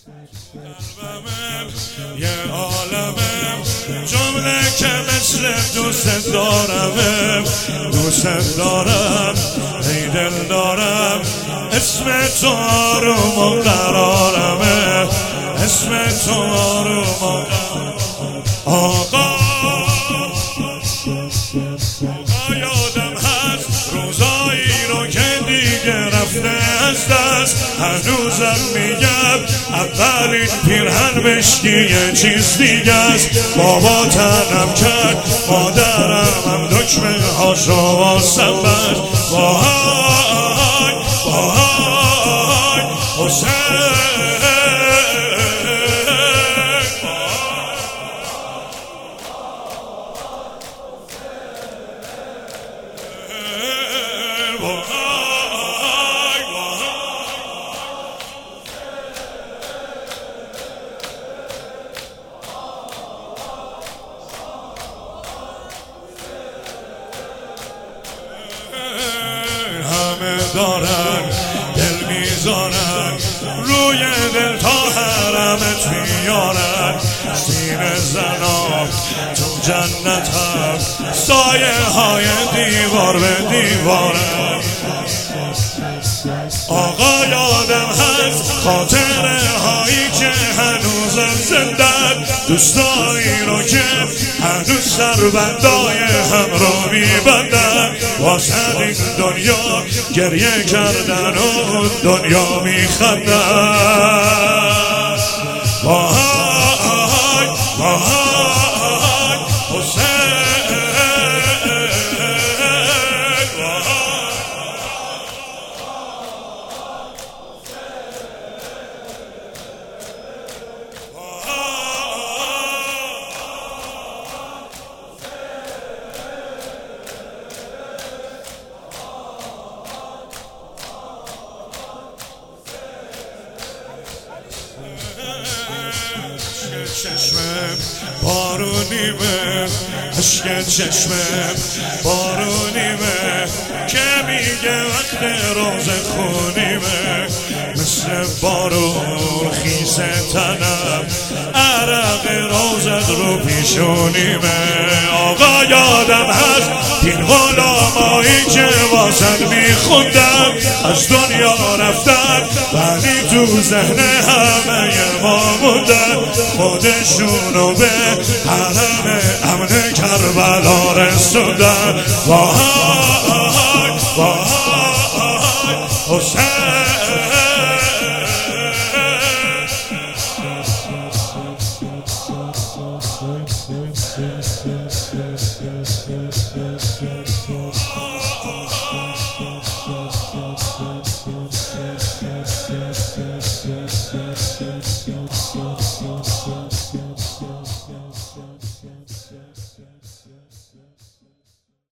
یه عالمم جمله که مثل دوست دارم ای دل دارم اسم تو آروم و قرارمه اسم تو آروم و آقا یادم هست روزایی رو که دیگه رفته از دست هنوزم میگم اولین پیرهن مشکی یه چیز دیگه است بابا تنم کرد مادرم هم دکمه هاشو واسم بست وای وای حسین دارن دل میذارن روی دل تا حرمت میارن سینه زنم تو جنتم سایه های دیوار به دیوارم آقا یادم هست خاطره هایی که هنوزم زندن دوستایی رو که هنوز سربندای هم رو میبندن واسه این دنیا گریه کردن و دنیا میخندن وای وای حسین چشمم بارونیمه عشق چشمم بارونیمه که میگه وقت روز خونیمه مثل بارون خیزه تنم عرق روزت رو پیشونیمه آقا یادم هست این غلامایی که واسد میخوندم از دنیا رفتن ولی تو ذهن همه ما موندن خودشونو به حرم امن کربلا رسوندن وای وای حسین